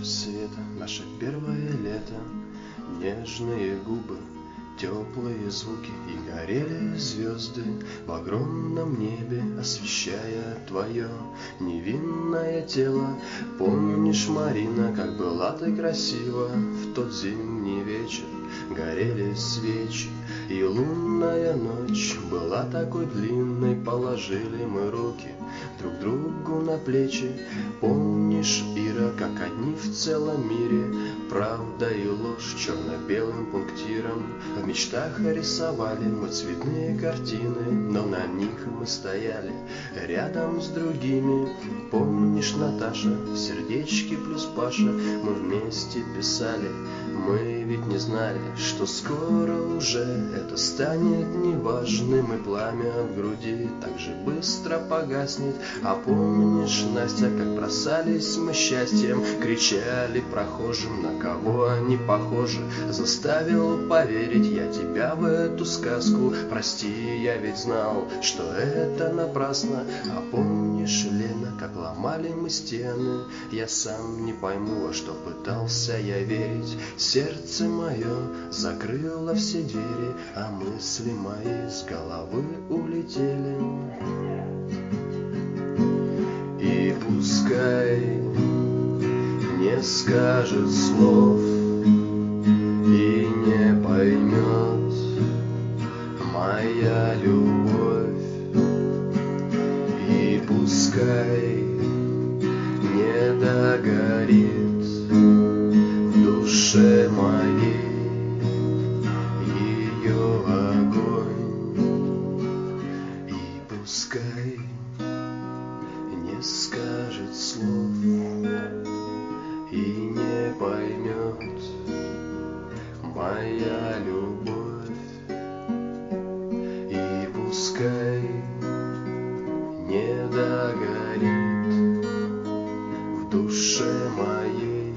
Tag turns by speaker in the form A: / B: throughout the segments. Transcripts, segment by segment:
A: света, наше первое лето, нежные губы, теплые звуки, и горели звезды в огромном небе, освещая твое невинное тело. Помнишь, Марина, как была ты красива в тот зимний вечер? Горели свечи, и лунная ночь была такой длинной. Положили мы руки друг другу на плечи. Помнишь, Ира, как одни в целом мире, правда и ложь черно-белым пунктиром в мечтах рисовали мы цветные картины, но на них мы стояли рядом с другими. Помнишь, Наташа, сердечки плюс Паша, мы вместе писали. Мы ведь не знали, что скоро уже это станет неважным, и пламя в груди так же быстро погаснет. А помнишь, Настя, как бросались мы счастьем, кричали прохожим, на кого они похожи? Заставил поверить я тебя в эту сказку. Прости, я ведь знал, что это напрасно. А помнишь, Лена, как ломали мы стены? Я сам не пойму, во что пытался я верить. Сердце мое закрыло все двери, а мысли мои с головы улетели. И пускай не скажет слов и не поймет моя любовь, и пускай не догорит в душе моей ее огонь, и пускай не скажет слов и не поймет моя любовь, и пускай не догорит в душе моей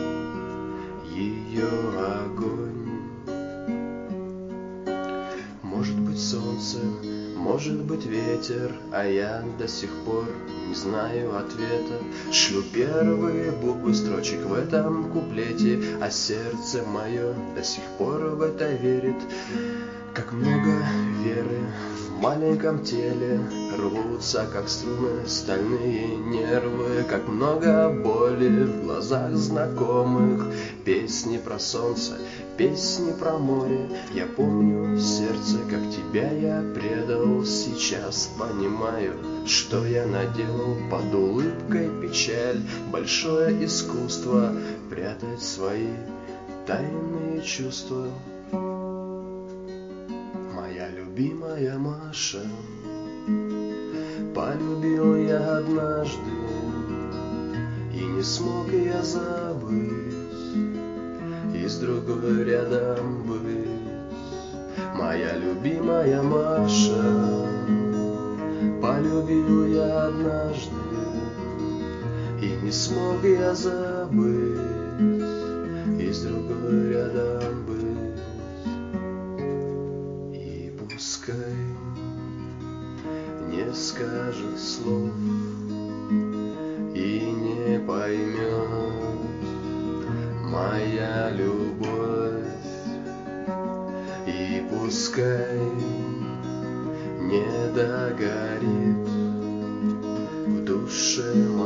A: ее огонь. Может быть, солнце, может быть, ветер, а я до сих пор не знаю ответа. Шлю первые буквы строчек в этом куплете, а сердце мое до сих пор в это верит. Как много веры в маленьком теле, рвутся, как струны, стальные нервы. Как много боли в глазах знакомых. Песни про солнце, песни про море. Я помню, сердце, как тебя я предал. Сейчас понимаю, что я наделал. Под улыбкой печаль, большое искусство прятать свои тайные чувства. Моя любимая Маша, полюбил я однажды, и не смог я забыть, и с другой рядом быть. Моя любимая Маша, полюбил я однажды, и не смог я забыть, и с другой рядом быть. И пускай не скажет слов и не поймет моя любовь, и пускай не догорит в душе